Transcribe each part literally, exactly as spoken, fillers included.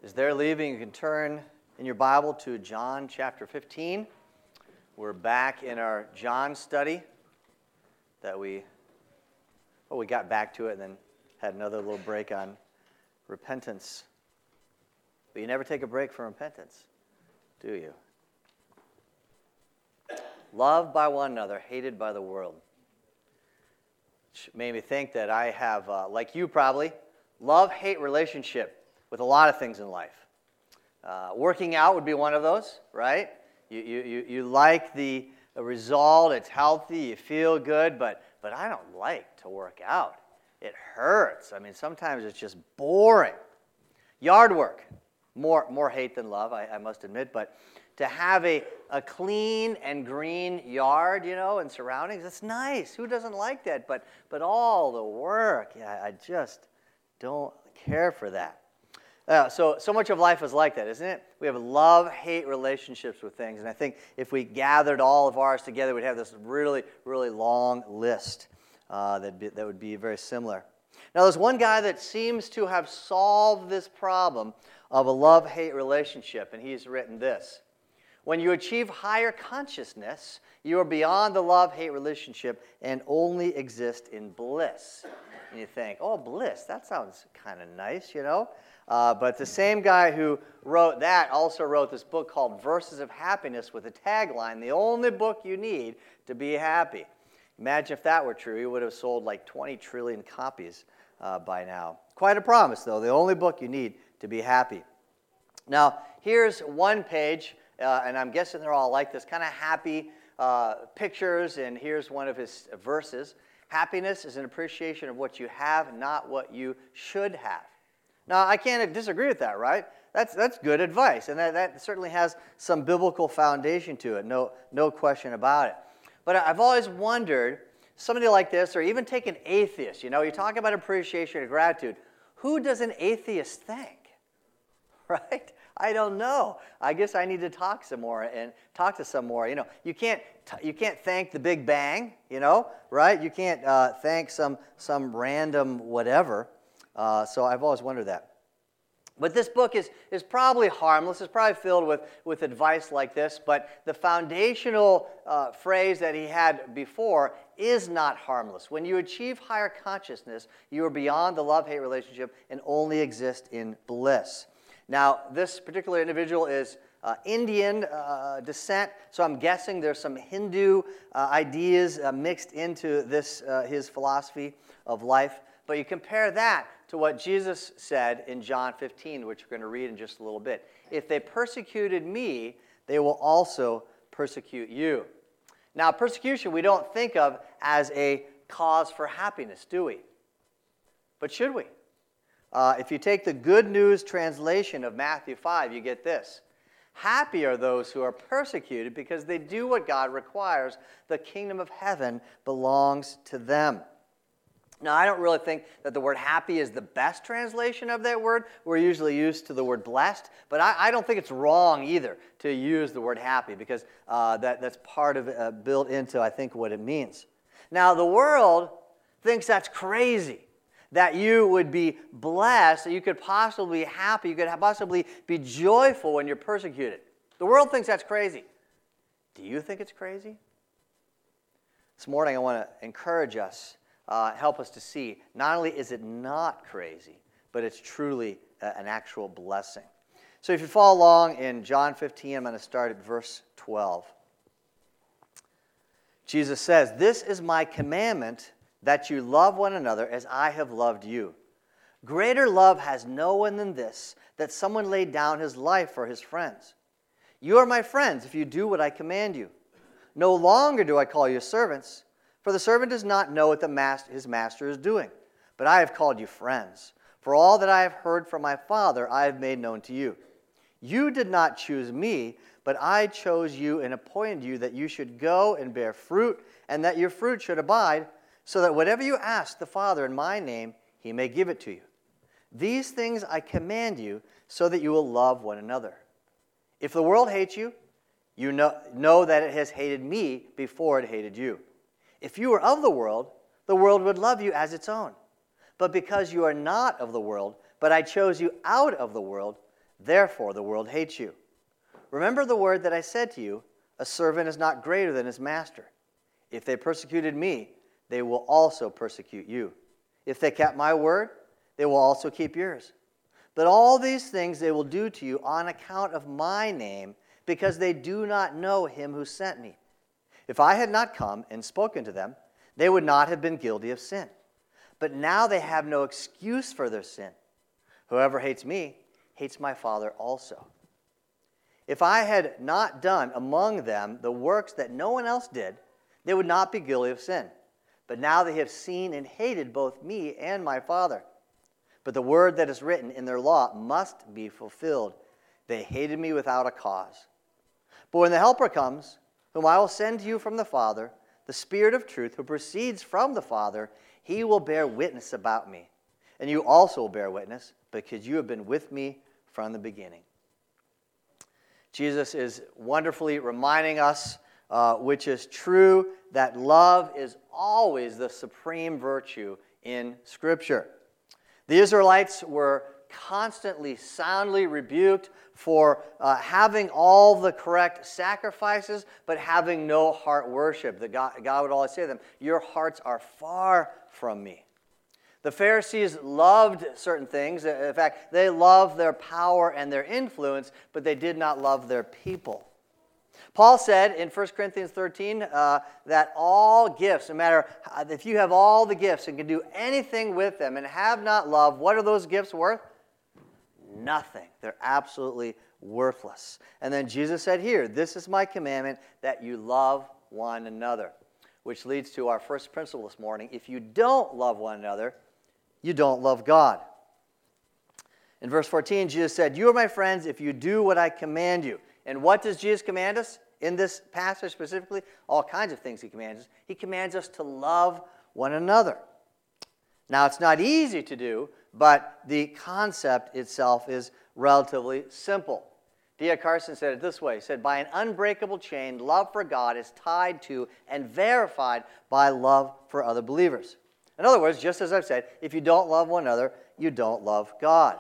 As they're leaving, you can turn in your Bible to John chapter fifteen. We're back in our John study that we, well, we got back to it and then had another little break on repentance. But you never take a break from repentance, do you? Loved by one another, hated by the world. Which made me think that I have, uh, like you probably, love-hate relationship with a lot of things in life. Uh, working out would be one of those, right? You, you, you, you like the, the result, it's healthy, you feel good, but, but I don't like to work out. It hurts. I mean, sometimes it's just boring. Yard work, more, more hate than love, I, I must admit, but to have a, a clean and green yard, you know, and surroundings, that's nice. Who doesn't like that? But, but all the work, yeah, I just don't care for that. Uh, so, so much of life is like that, isn't it? We have love-hate relationships with things, and I think if we gathered all of ours together, we'd have this really, really long list uh, that be, that would be very similar. Now, there's one guy that seems to have solved this problem of a love-hate relationship, and he's written this. When you achieve higher consciousness, you are beyond the love-hate relationship and only exist in bliss. And you think, oh, bliss, that sounds kind of nice, you know? Uh, but the same guy who wrote that also wrote this book called Verses of Happiness with a tagline, the only book you need to be happy. Imagine if that were true. He would have sold like twenty trillion copies uh, by now. Quite a promise, though, the only book you need to be happy. Now, here's one page, uh, and I'm guessing they're all like this, kind of happy uh, pictures, and here's one of his verses. Happiness is an appreciation of what you have, not what you should have. Now, I can't disagree with that, right? That's that's good advice, and that, that certainly has some biblical foundation to it, no, no question about it. But I've always wondered, somebody like this, or even take an atheist, you know, you talk about appreciation and gratitude. Who does an atheist think, right? I don't know. I guess I need to talk some more and talk to some more. You know, you can't you can't thank the Big Bang, you know, right? You can't uh, thank some some random whatever. Uh, so I've always wondered that. But this book is, is probably harmless. It's probably filled with, with advice like this. But the foundational uh, phrase that he had before is not harmless. When you achieve higher consciousness, you are beyond the love-hate relationship and only exist in bliss. Now, this particular individual is uh, Indian uh, descent, so I'm guessing there's some Hindu uh, ideas uh, mixed into this uh, his philosophy of life. But you compare that to what Jesus said in John fifteen, which we're going to read in just a little bit. If they persecuted me, they will also persecute you. Now, persecution we don't think of as a cause for happiness, do we? But should we? Uh, if you take the Good News translation of Matthew five, you get this. Happy are those who are persecuted because they do what God requires. The kingdom of heaven belongs to them. Now, I don't really think that the word happy is the best translation of that word. We're usually used to the word blessed, but I, I don't think it's wrong either to use the word happy because uh, that, that's part of it, uh, built into, I think, what it means. Now, the world thinks that's crazy, that you would be blessed, that you could possibly be happy, you could possibly be joyful when you're persecuted. The world thinks that's crazy. Do you think it's crazy? This morning, I want to encourage us Uh, help us to see, not only is it not crazy, but it's truly a, an actual blessing. So if you follow along in John fifteen, I'm going to start at verse twelve. Jesus says, "This is my commandment, that you love one another as I have loved you. Greater love has no one than this, that someone laid down his life for his friends. You are my friends if you do what I command you. No longer do I call you servants, for the servant does not know what the master, his master is doing. But I have called you friends. For all that I have heard from my Father, I have made known to you. You did not choose me, but I chose you and appointed you that you should go and bear fruit, and that your fruit should abide, so that whatever you ask the Father in my name, he may give it to you. These things I command you, so that you will love one another. If the world hates you, you know, know that it has hated me before it hated you. If you were of the world, the world would love you as its own. But because you are not of the world, but I chose you out of the world, Therefore the world hates you. Remember the word that I said to you, a servant is not greater than his master. If they persecuted me, they will also persecute you. If they kept my word, they will also keep yours. But all these things they will do to you on account of my name, because they do not know him who sent me. If I had not come and spoken to them, they would not have been guilty of sin. But now they have no excuse for their sin. Whoever hates me hates my Father also. If I had not done among them the works that no one else did, they would not be guilty of sin. But now they have seen and hated both me and my Father. But the word that is written in their law must be fulfilled. They hated me without a cause. But when the Helper comes, whom I will send to you from the Father, the Spirit of truth, who proceeds from the Father, he will bear witness about me. And you also will bear witness, because you have been with me from the beginning. Jesus is wonderfully reminding us, uh, which is true, that love is always the supreme virtue in Scripture. The Israelites were constantly, soundly rebuked for uh, having all the correct sacrifices, but having no heart worship. The God, God would always say to them, your hearts are far from me. The Pharisees loved certain things. In fact, they loved their power and their influence, but they did not love their people. Paul said in First Corinthians thirteen uh, that all gifts, no matter if you have all the gifts and can do anything with them and have not love, what are those gifts worth? Nothing. They're absolutely worthless. And then Jesus said here, this is my commandment, that you love one another, which leads to our first principle this morning. If you don't love one another, you don't love God. In verse fourteen, Jesus said, you are my friends if you do what I command you. And what does Jesus command us in this passage specifically? All kinds of things he commands us. He commands us to love one another. Now, it's not easy to do, but the concept itself is relatively simple. D A Carson said it this way. He said, by an unbreakable chain, love for God is tied to and verified by love for other believers. In other words, just as I've said, if you don't love one another, you don't love God.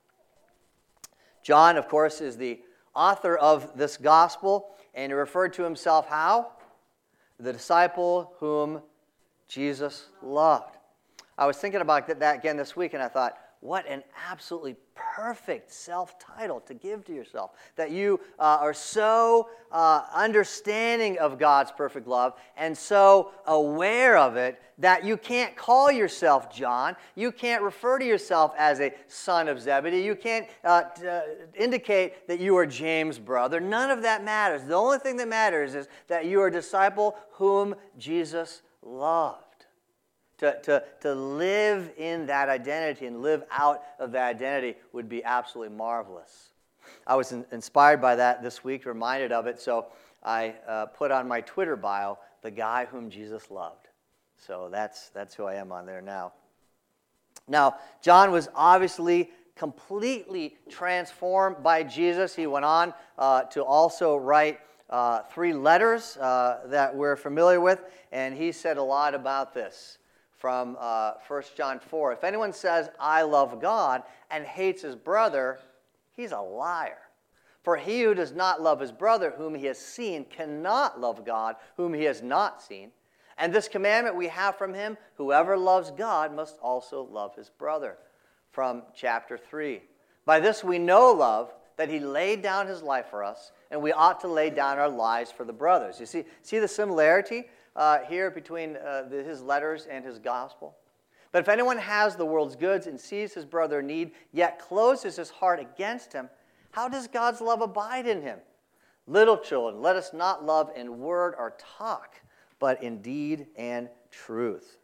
John, of course, is the author of this gospel, and he referred to himself how? The disciple whom Jesus loved. I was thinking about that again this week, and I thought, what an absolutely perfect self-title to give to yourself. That you uh, are so uh, understanding of God's perfect love and so aware of it that you can't call yourself John. You can't refer to yourself as a son of Zebedee. You can't uh, t- uh, indicate that you are James' brother. None of that matters. The only thing that matters is that you are a disciple whom Jesus loved. To, to, to live in that identity and live out of that identity would be absolutely marvelous. I was in, inspired by that this week, reminded of it, so I uh, put on my Twitter bio, the guy whom Jesus loved. So that's, that's who I am on there now. Now, John was obviously completely transformed by Jesus. He went on uh, to also write uh, three letters uh, that we're familiar with, and he said a lot about this. From uh, First John four. If anyone says, I love God, and hates his brother, he's a liar. For he who does not love his brother whom he has seen cannot love God whom he has not seen. And this commandment we have from him, whoever loves God must also love his brother. From chapter three. By this we know love, that he laid down his life for us, and we ought to lay down our lives for the brothers. You see, see the similarity? Uh, here between uh, the, his letters and his gospel. But if anyone has the world's goods and sees his brother in need, yet closes his heart against him, how does God's love abide in him? Little children, let us not love in word or talk, but in deed and truth.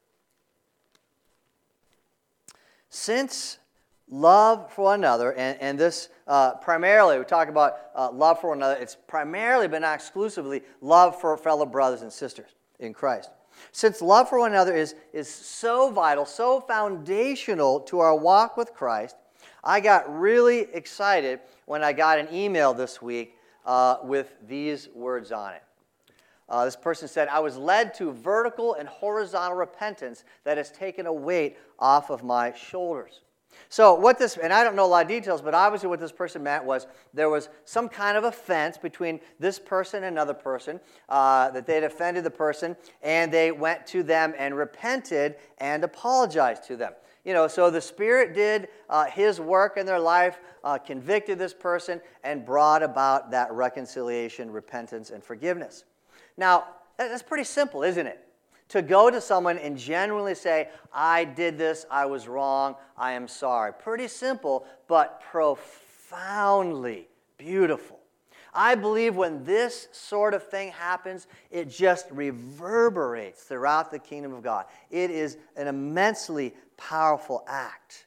Since love for one another, and, and this uh, primarily, we talk about uh, love for one another, it's primarily but not exclusively love for fellow brothers and sisters in Christ. Since love for one another is, is so vital, so foundational to our walk with Christ, I got really excited when I got an email this week uh, with these words on it. Uh, this person said, I was led to vertical and horizontal repentance that has taken a weight off of my shoulders. So what this, and I don't know a lot of details, but obviously what this person meant was there was some kind of offense between this person and another person, uh, that they'd offended the person, and they went to them and repented and apologized to them. You know, so the Spirit did uh, His work in their life, uh, convicted this person, and brought about that reconciliation, repentance, and forgiveness. Now, that's pretty simple, isn't it? To go to someone and genuinely say, I did this, I was wrong, I am sorry. Pretty simple, but profoundly beautiful. I believe when this sort of thing happens, it just reverberates throughout the kingdom of God. It is an immensely powerful act.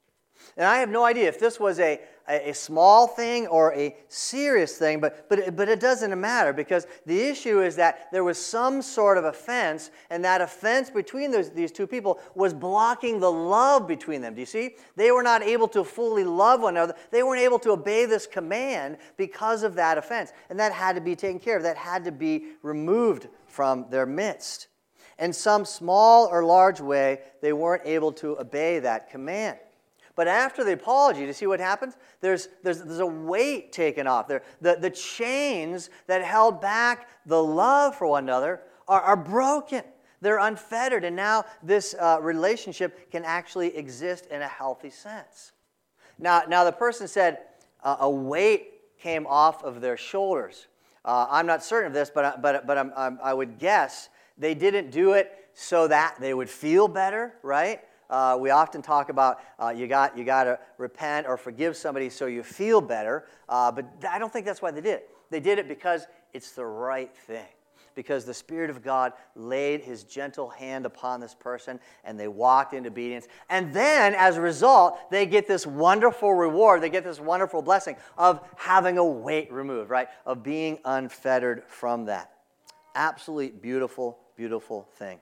And I have no idea if this was a, a, a small thing or a serious thing, but, but, but it doesn't matter, because the issue is that there was some sort of offense, and that offense between those, these two people was blocking the love between them. Do you see? They were not able to fully love one another. They weren't able to obey this command because of that offense. And that had to be taken care of. That had to be removed from their midst. In some small or large way, they weren't able to obey that command. But after the apology, do you see what happens? There's, there's, there's a weight taken off. There, the, the chains that held back the love for one another are, are broken. They're unfettered, and now this uh, relationship can actually exist in a healthy sense. Now, now the person said uh, a weight came off of their shoulders. Uh, I'm not certain of this, but, but, but I'm, I'm, I would guess they didn't do it so that they would feel better, right? Uh, we often talk about uh, you got you got to repent or forgive somebody so you feel better, uh, but I don't think that's why they did it. They did it because it's the right thing, because the Spirit of God laid His gentle hand upon this person, and they walked in obedience. And then, as a result, they get this wonderful reward. They get this wonderful blessing of having a weight removed, right? Of being unfettered from that. Absolutely beautiful, beautiful thing.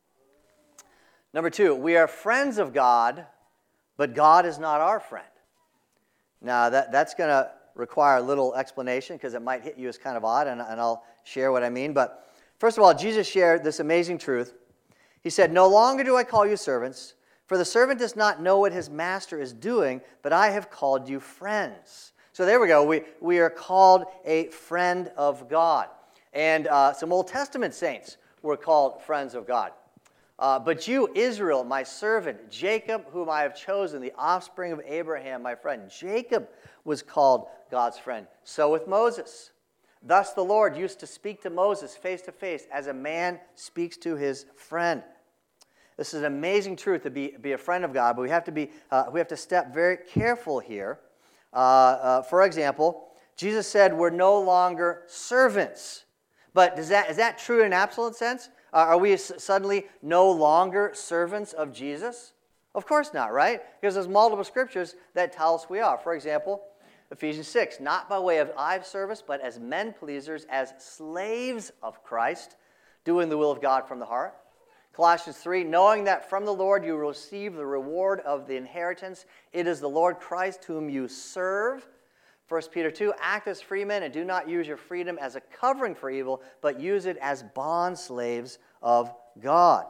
Number two, we are friends of God, but God is not our friend. Now, that, that's going to require a little explanation, because it might hit you as kind of odd, and, and I'll share what I mean. But first of all, Jesus shared this amazing truth. He said, "No longer do I call you servants, for the servant does not know what his master is doing, but I have called you friends." So there we go. We, we are called a friend of God. And uh, some Old Testament saints were called friends of God. Uh, but you, Israel, my servant, Jacob, whom I have chosen, the offspring of Abraham, my friend. Jacob was called God's friend. So with Moses. Thus the Lord used to speak to Moses face to face as a man speaks to his friend. This is an amazing truth, to be, be a friend of God, but we have to be uh, we have to step very careful here. Uh, uh, for example, Jesus said we're no longer servants. But does that is that true in an absolute sense? Uh, are we s- suddenly no longer servants of Jesus? Of course not, right? Because there's multiple scriptures that tell us we are. For example, Ephesians six, not by way of eye service, but as men pleasers, as slaves of Christ, doing the will of God from the heart. Colossians three, knowing that from the Lord you receive the reward of the inheritance. It is the Lord Christ whom you serve. First Peter two, act as free men and do not use your freedom as a covering for evil, but use it as bond slaves of God.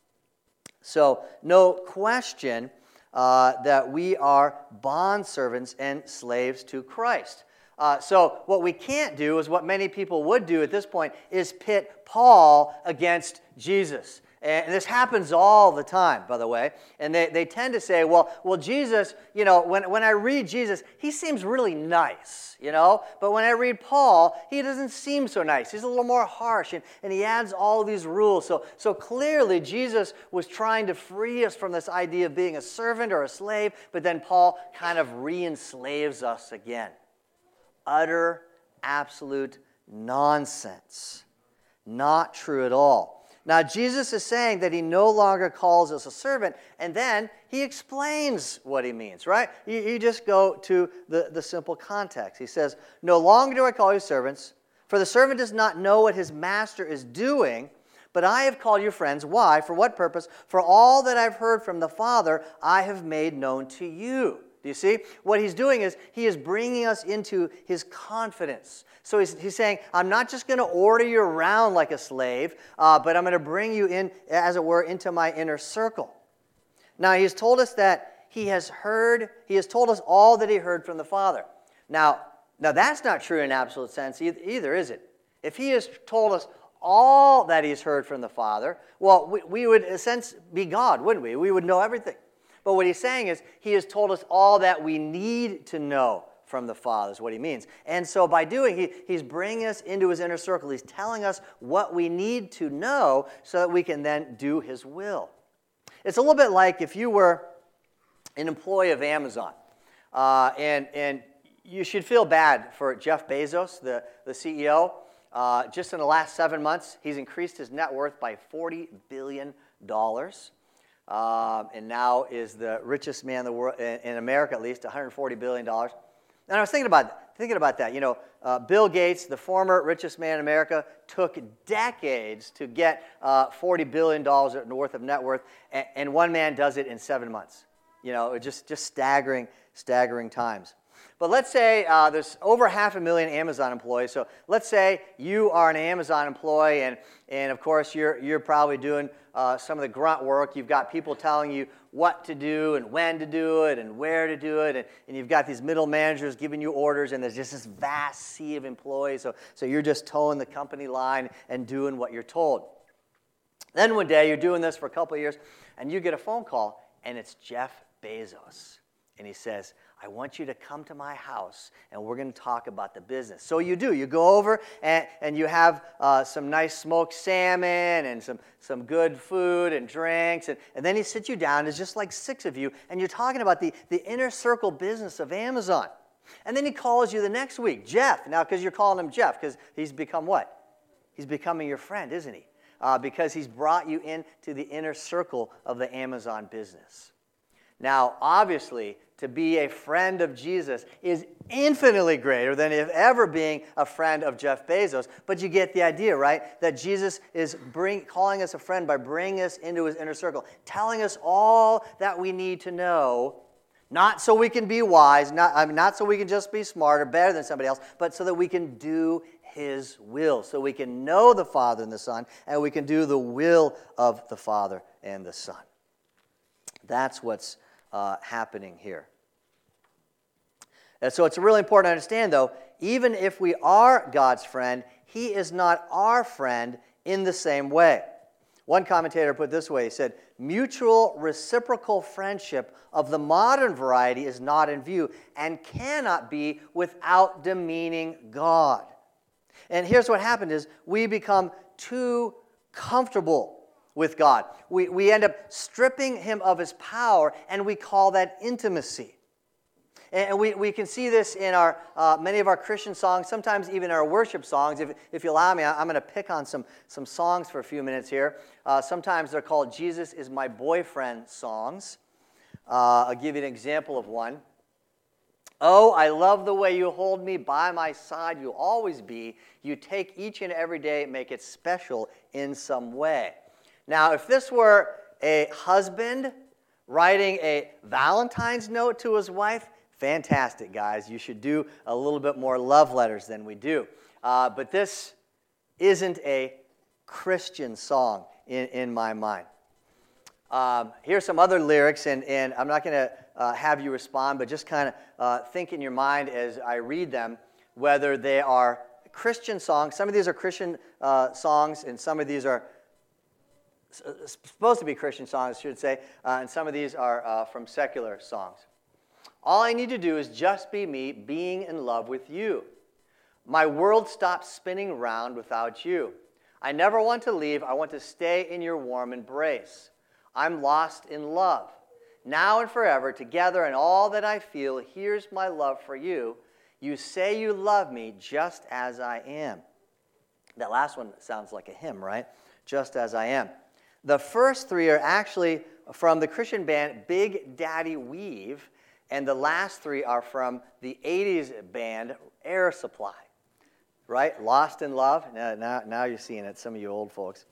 So, no question uh, that we are bondservants and slaves to Christ. Uh, so, what we can't do is what many people would do at this point, is pit Paul against Jesus. And this happens all the time, by the way. And they, they tend to say, well, well, Jesus, you know, when, when I read Jesus, he seems really nice, you know. But when I read Paul, he doesn't seem so nice. He's a little more harsh, and, and he adds all these rules. So, so clearly, Jesus was trying to free us from this idea of being a servant or a slave, but then Paul kind of re-enslaves us again. Utter, absolute nonsense. Not true at all. Now, Jesus is saying that he no longer calls us a servant, and then he explains what he means, right? You, you just go to the, the simple context. He says, no longer do I call you servants, for the servant does not know what his master is doing, but I have called you friends. Why? For what purpose? For all that I've heard from the Father, I have made known to you. Do you see? What he's doing is he is bringing us into his confidence. So he's, he's saying, I'm not just going to order you around like a slave, uh, but I'm going to bring you in, as it were, into my inner circle. Now, he's told us that he has heard, he has told us all that he heard from the Father. Now, now that's not true in absolute sense either, either, is it? If he has told us all that he's heard from the Father, well, we, we would, in a sense, be God, wouldn't we? We would know everything. But what he's saying is he has told us all that we need to know from the Father, is what he means. And so by doing, he, he's bringing us into his inner circle. He's telling us what we need to know so that we can then do his will. It's a little bit like if you were an employee of Amazon, uh, and, and you should feel bad for Jeff Bezos, the, the C E O. Uh, just in the last seven months, he's increased his net worth by forty billion dollars. Um, and now is the richest man in the world, in, in America at least, one hundred forty billion dollars. And I was thinking about thinking about that. You know, uh, Bill Gates, the former richest man in America, took decades to get uh, forty billion dollars worth of net worth, and, and one man does it in seven months. You know, just just staggering, staggering times. But let's say uh, there's over half a million Amazon employees. So let's say you are an Amazon employee, and, and of course you're, you're probably doing uh, some of the grunt work. You've got people telling you what to do and when to do it and where to do it. And, and you've got these middle managers giving you orders, and there's just this vast sea of employees. So, so you're just towing the company line and doing what you're told. Then one day you're doing this for a couple of years, and you get a phone call, and it's Jeff Bezos. And he says, I want you to come to my house, and we're going to talk about the business. So you do. You go over, and, and you have uh, some nice smoked salmon and some, some good food and drinks. And, and then he sits you down. There's just like six of you, and you're talking about the, the inner circle business of Amazon. And then he calls you the next week, Jeff. Now, because you're calling him Jeff, because he's become what? He's becoming your friend, isn't he? Uh, because he's brought you into the inner circle of the Amazon business. Now, obviously, to be a friend of Jesus is infinitely greater than if ever being a friend of Jeff Bezos. But you get the idea, right? That Jesus is bring, calling us a friend by bringing us into his inner circle, telling us all that we need to know, not so we can be wise, not, I mean, not so we can just be smart or better than somebody else, but so that we can do his will, so we can know the Father and the Son, and we can do the will of the Father and the Son. That's what's uh, happening here. And so it's really important to understand, though, even if we are God's friend, he is not our friend in the same way. One commentator put it this way, he said, mutual reciprocal friendship of the modern variety is not in view and cannot be without demeaning God. And here's what happened is we become too comfortable with God. We, we end up stripping him of his power, and we call that intimacy. And we, we can see this in our uh, many of our Christian songs, sometimes even our worship songs. If, if you allow me, I'm going to pick on some, some songs for a few minutes here. Uh, sometimes they're called Jesus is My Boyfriend songs. Uh, I'll give you an example of one. Oh, I love the way you hold me by my side. You'll always be. You take each and every day, make it special in some way. Now, if this were a husband writing a Valentine's note to his wife, fantastic, guys. You should do a little bit more love letters than we do. Uh, but this isn't a Christian song in, in my mind. Um, here's some other lyrics, and, and I'm not going to uh, have you respond, but just kind of uh, think in your mind as I read them, whether they are Christian songs. Some of these are Christian uh, songs, and some of these are supposed to be Christian songs, I should say, uh, and some of these are uh, from secular songs. All I need to do is just be me, being in love with you. My world stops spinning round without you. I never want to leave. I want to stay in your warm embrace. I'm lost in love. Now and forever, together in all that I feel, here's my love for you. You say you love me just as I am. That last one sounds like a hymn, right? Just as I am. The first three are actually from the Christian band Big Daddy Weave, and the last three are from the eighties band Air Supply. Right? Lost in Love. Now, now, now you're seeing it, some of you old folks.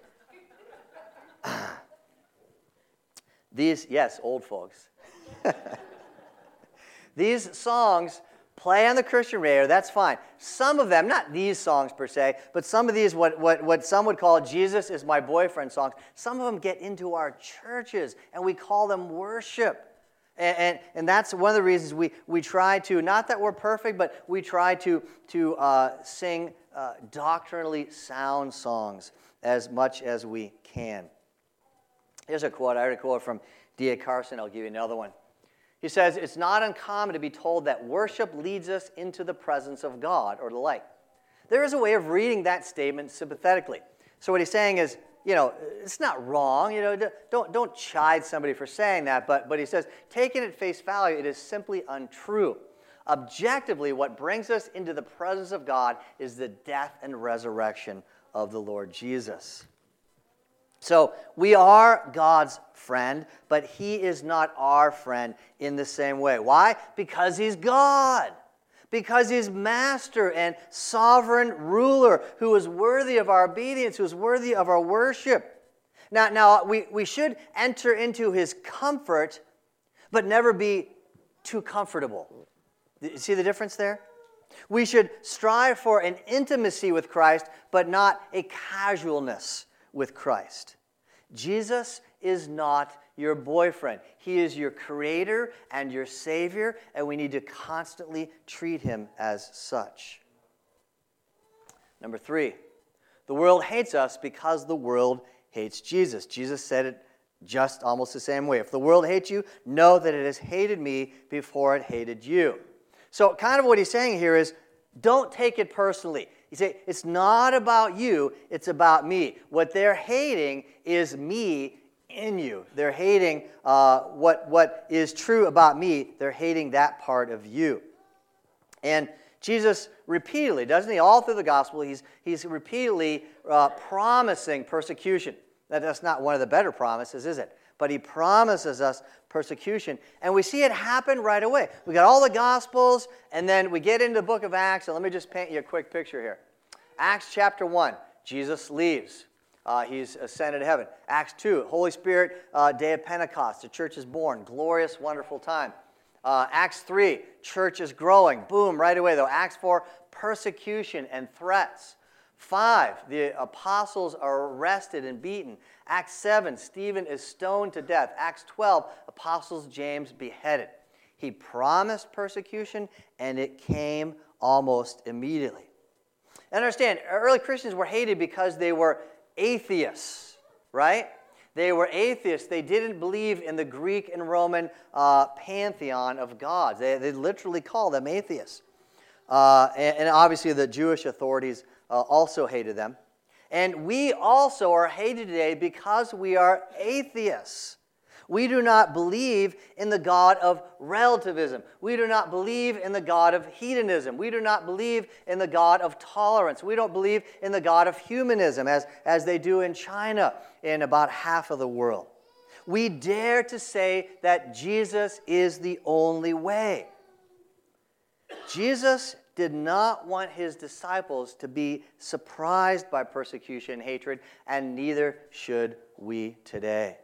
These, yes, old folks. These songs play on the Christian radio, that's fine. Some of them, not these songs per se, but some of these, what, what, what some would call Jesus is My Boyfriend songs, some of them get into our churches, and we call them worship. And, and, and that's one of the reasons we, we try to, not that we're perfect, but we try to, to uh, sing uh, doctrinally sound songs as much as we can. Here's a quote. I heard a quote from D A Carson. I'll give you another one. He says, "It's not uncommon to be told that worship leads us into the presence of God," or the like. There is a way of reading that statement sympathetically. So what he's saying is, you know, it's not wrong. You know, don't don't chide somebody for saying that. But but he says, taken at face value, it is simply untrue. Objectively, what brings us into the presence of God is the death and resurrection of the Lord Jesus. So we are God's friend, but he is not our friend in the same way. Why? Because he's God. Because he's master and sovereign ruler who is worthy of our obedience, who is worthy of our worship. Now, now we, we should enter into his comfort, but never be too comfortable. You see the difference there? We should strive for an intimacy with Christ, but not a casualness with Christ. Jesus is not your boyfriend. He is your creator and your savior, and we need to constantly treat him as such. Number three, the world hates us because the world hates Jesus. Jesus said it just almost the same way. If the world hates you, know that it has hated me before it hated you. So kind of what he's saying here is, don't take it personally. You say, it's not about you, it's about me. What they're hating is me in you. They're hating uh, what, what is true about me. They're hating that part of you. And Jesus repeatedly, doesn't he? All through the gospel, he's, he's repeatedly uh, promising persecution. That, that's not one of the better promises, is it? But he promises us persecution. And we see it happen right away. We got all the Gospels, and then we get into the book of Acts. And let me just paint you a quick picture here. Acts chapter one, Jesus leaves. Uh, he's ascended to heaven. Acts two, Holy Spirit, uh, day of Pentecost. The church is born. Glorious, wonderful time. Uh, Acts three, church is growing. Boom, right away though. Acts four, persecution and threats. Five, the apostles are arrested and beaten. Acts seven, Stephen is stoned to death. Acts twelve, apostles James beheaded. He promised persecution, and it came almost immediately. And understand, early Christians were hated because they were atheists, right? They were atheists. They didn't believe in the Greek and Roman uh, pantheon of gods. They, they literally call them atheists. Uh, and, and obviously the Jewish authorities uh, also hated them. And we also are hated today because we are atheists. We do not believe in the God of relativism. We do not believe in the God of hedonism. We do not believe in the God of tolerance. We don't believe in the God of humanism as, as they do in China in about half of the world. We dare to say that Jesus is the only way. Jesus did not want his disciples to be surprised by persecution and hatred, and neither should we today.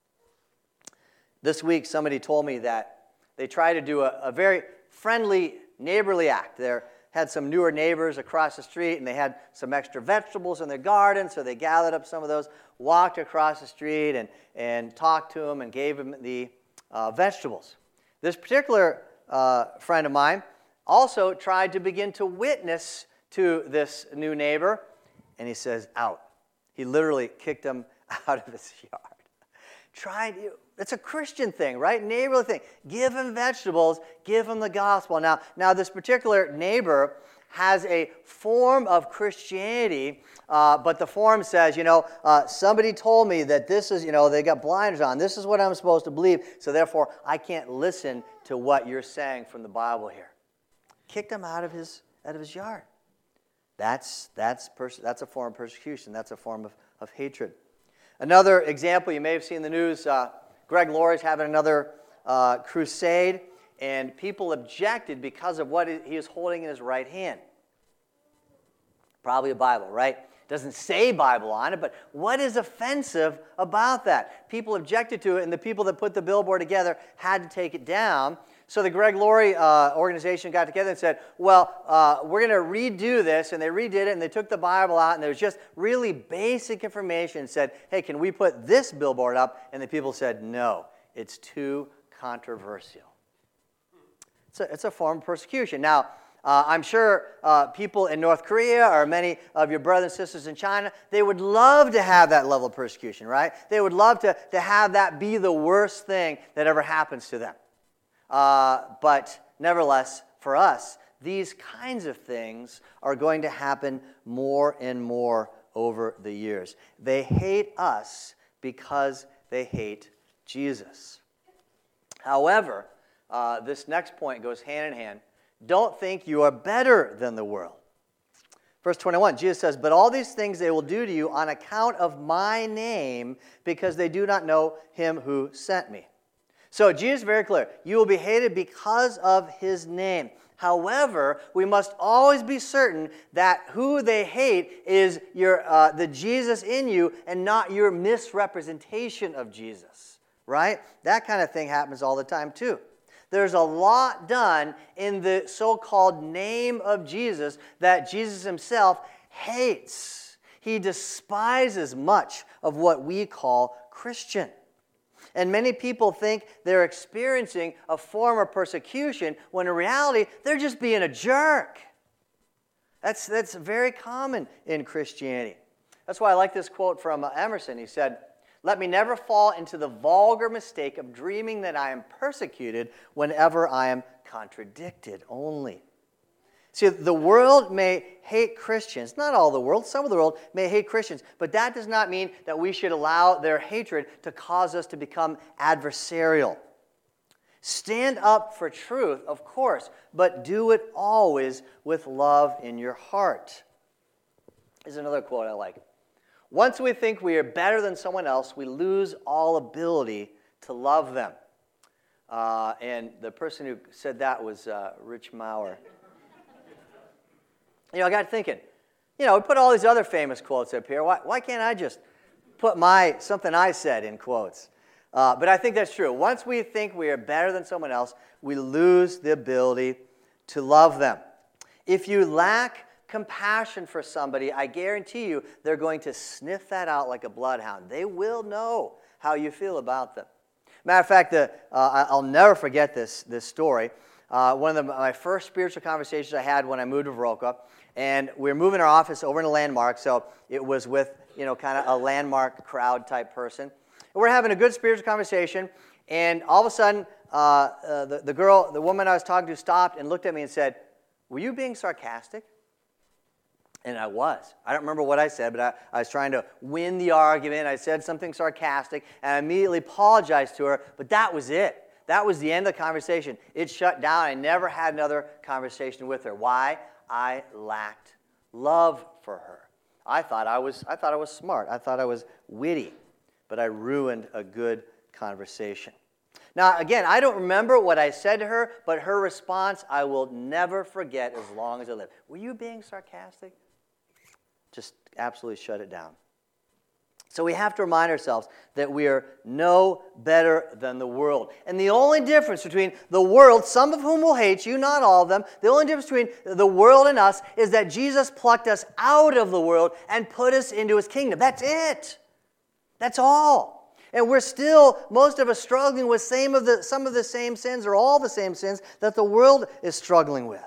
This week, somebody told me that they tried to do a, a very friendly, neighborly act. They had some newer neighbors across the street, and they had some extra vegetables in their garden, so they gathered up some of those, walked across the street, and, and talked to them and gave them the uh, vegetables. This particular uh, friend of mine also tried to begin to witness to this new neighbor, and he says, out. He literally kicked him out of his yard. Tried to... It's a Christian thing, right? Neighborly thing. Give him vegetables. Give him the gospel. Now, now this particular neighbor has a form of Christianity, uh, but the form says, you know, uh, somebody told me that this is, you know, they got blinders on. This is what I'm supposed to believe, so therefore I can't listen to what you're saying from the Bible here. Kicked him out of his out of his yard. That's that's pers- that's a form of persecution. That's a form of, of hatred. Another example, you may have seen in the news. Uh, Greg Laurie's having another uh, crusade, and people objected because of what he was holding in his right hand. Probably a Bible, right? Doesn't say Bible on it, but what is offensive about that? People objected to it, and the people that put the billboard together had to take it down. So the Greg Laurie uh, organization got together and said, well, uh, we're going to redo this, and they redid it, and they took the Bible out, and there was just really basic information and said, hey, can we put this billboard up? And the people said, no, it's too controversial. It's a, it's a form of persecution. Now, uh, I'm sure uh, people in North Korea or many of your brothers and sisters in China, they would love to have that level of persecution, right? They would love to, to have that be the worst thing that ever happens to them. Uh, but nevertheless, for us, these kinds of things are going to happen more and more over the years. They hate us because they hate Jesus. However, uh, this next point goes hand in hand. Don't think you are better than the world. Verse twenty-one, Jesus says, "But all these things they will do to you on account of my name, because they do not know him who sent me." So Jesus is very clear. You will be hated because of his name. However, we must always be certain that who they hate is your uh, the Jesus in you and not your misrepresentation of Jesus, right? That kind of thing happens all the time too. There's a lot done in the so-called name of Jesus that Jesus himself hates. He despises much of what we call Christian. And many people think they're experiencing a form of persecution when in reality, they're just being a jerk. That's, that's very common in Christianity. That's why I like this quote from uh, Emerson. He said, "Let me never fall into the vulgar mistake of dreaming that I am persecuted whenever I am contradicted only." See, the world may hate Christians. Not all the world. Some of the world may hate Christians. But that does not mean that we should allow their hatred to cause us to become adversarial. Stand up for truth, of course, but do it always with love in your heart. Here's another quote I like. "Once we think we are better than someone else, we lose all ability to love them." Uh, and the person who said that was uh, Rich Maurer. You know, I got thinking, you know, we put all these other famous quotes up here. Why, why can't I just put my something I said in quotes? Uh, but I think that's true. Once we think we are better than someone else, we lose the ability to love them. If you lack compassion for somebody, I guarantee you they're going to sniff that out like a bloodhound. They will know how you feel about them. Matter of fact, the, uh, I'll never forget this, this story. Uh, one of the, my first spiritual conversations I had when I moved to Viroqua, and we were moving our office over in a Landmark, so it was with, you know, kind of a Landmark crowd type person. And we're having a good spiritual conversation, and all of a sudden, uh, uh, the, the girl, the woman I was talking to stopped and looked at me and said, "Were you being sarcastic?" And I was. I don't remember what I said, but I, I was trying to win the argument. I said something sarcastic, and I immediately apologized to her, but that was it. That was the end of the conversation. It shut down. I never had another conversation with her. Why? I lacked love for her. I thought I was, I thought I was smart. I thought I was witty, but I ruined a good conversation. Now, again, I don't remember what I said to her, but her response I will never forget as long as I live. "Were you being sarcastic?" Just absolutely shut it down. So we have to remind ourselves that we are no better than the world. And the only difference between the world, some of whom will hate you, not all of them, the only difference between the world and us is that Jesus plucked us out of the world and put us into his kingdom. That's it. That's all. And we're still, most of us, struggling with same of the, some of the same sins or all the same sins that the world is struggling with.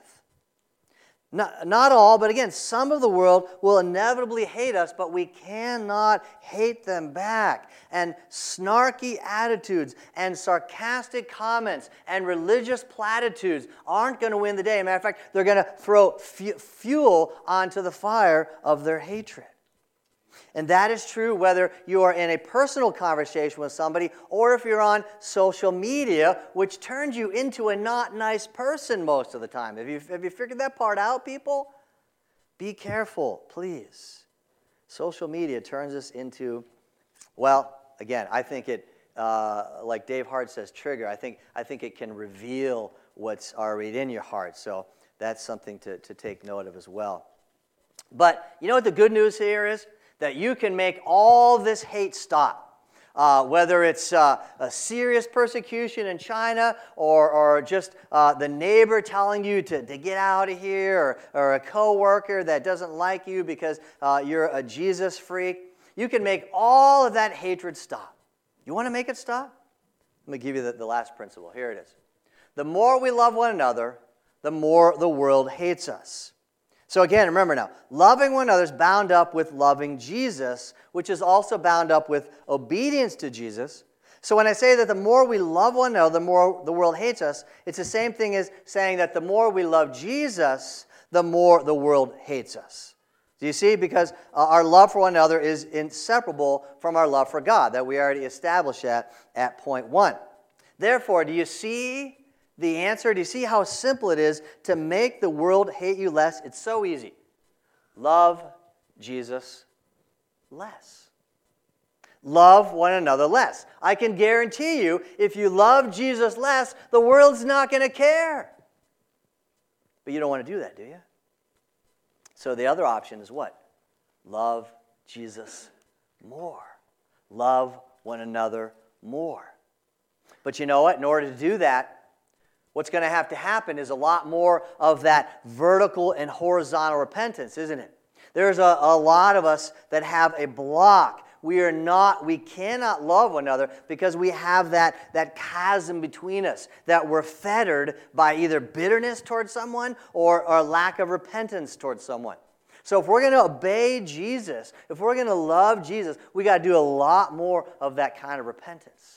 Not, not all, but again, some of the world will inevitably hate us, but we cannot hate them back. And snarky attitudes and sarcastic comments and religious platitudes aren't going to win the day. As a matter of fact, they're going to throw fu- fuel onto the fire of their hatred. And that is true whether you are in a personal conversation with somebody or if you're on social media, which turns you into a not nice person most of the time. Have you, have you figured that part out, people? Be careful, please. Social media turns us into, well, again, I think it, uh, like Dave Hart says, trigger. I think, I think it can reveal what's already in your heart. So that's something to, to take note of as well. But you know what the good news here is? That you can make all this hate stop. Uh, whether it's uh, a serious persecution in China or, or just uh, the neighbor telling you to, to get out of here or, or a coworker that doesn't like you because uh, you're a Jesus freak, you can make all of that hatred stop. You want to make it stop? Let me give you the, the last principle. Here it is. The more we love one another, the more the world hates us. So again, remember now, loving one another is bound up with loving Jesus, which is also bound up with obedience to Jesus. So when I say that the more we love one another, the more the world hates us, it's the same thing as saying that the more we love Jesus, the more the world hates us. Do you see? Because uh, our love for one another is inseparable from our love for God, that we already established that at point one. Therefore, do you see the answer? Do you see how simple it is to make the world hate you less? It's so easy. Love Jesus less. Love one another less. I can guarantee you, if you love Jesus less, the world's not going to care. But you don't want to do that, do you? So the other option is what? Love Jesus more. Love one another more. But you know what? In order to do that, what's going to have to happen is a lot more of that vertical and horizontal repentance, isn't it? There's a, a lot of us that have a block. We are not, we cannot love one another because we have that, that chasm between us, that we're fettered by either bitterness towards someone or, or lack of repentance towards someone. So if we're going to obey Jesus, if we're going to love Jesus, we got to do a lot more of that kind of repentance.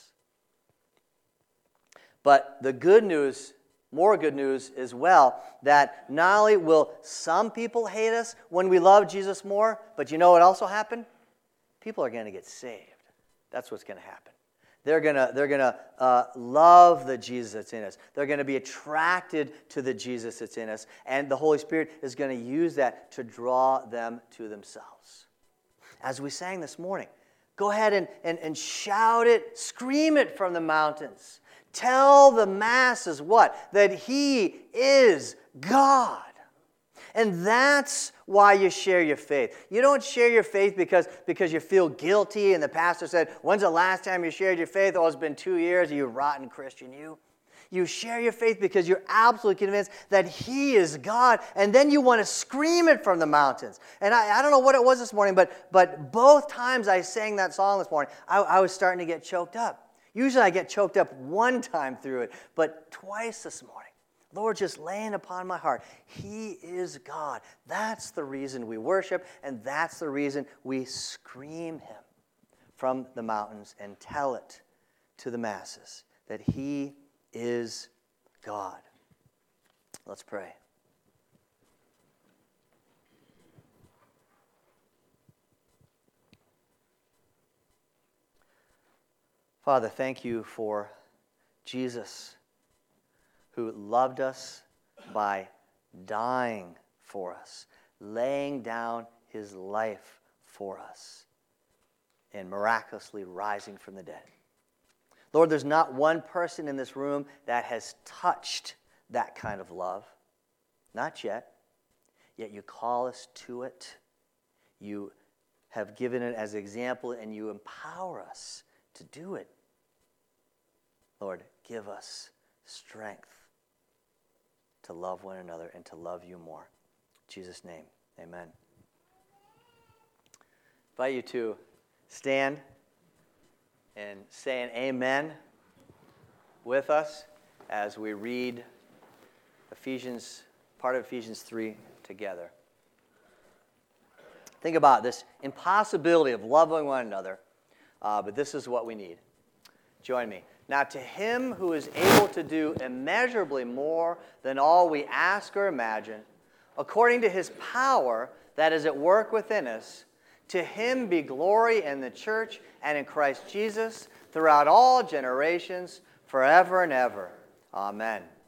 But the good news, more good news as well, that not only will some people hate us when we love Jesus more, but you know what also happened? People are going to get saved. That's what's going to happen. They're going to they're going to uh, love the Jesus that's in us. They're going to be attracted to the Jesus that's in us. And the Holy Spirit is going to use that to draw them to themselves. As we sang this morning, go ahead and, and, and shout it, scream it from the mountains. Tell the masses what? That He is God. And that's why you share your faith. You don't share your faith because, because you feel guilty and the pastor said, when's the last time you shared your faith? Oh, it's been two years, you rotten Christian, you. You share your faith because you're absolutely convinced that He is God, and then you want to scream it from the mountains. And I, I don't know what it was this morning, but, but both times I sang that song this morning, I, I was starting to get choked up. Usually I get choked up one time through it, but twice this morning. Lord, just laying upon my heart, He is God. That's the reason we worship, and that's the reason we scream Him from the mountains and tell it to the masses that He is God. Let's pray. Father, thank You for Jesus, who loved us by dying for us, laying down His life for us, and miraculously rising from the dead. Lord, there's not one person in this room that has touched that kind of love. Not yet. Yet You call us to it. You have given it as an example, and You empower us to do it. Lord, give us strength to love one another and to love You more. In Jesus' name, amen. I invite you to stand and say an amen with us as we read Ephesians, part of Ephesians three together. Think about this impossibility of loving one another, uh, but this is what we need. Join me. Now to Him who is able to do immeasurably more than all we ask or imagine, according to His power that is at work within us, to Him be glory in the church and in Christ Jesus throughout all generations, forever and ever. Amen.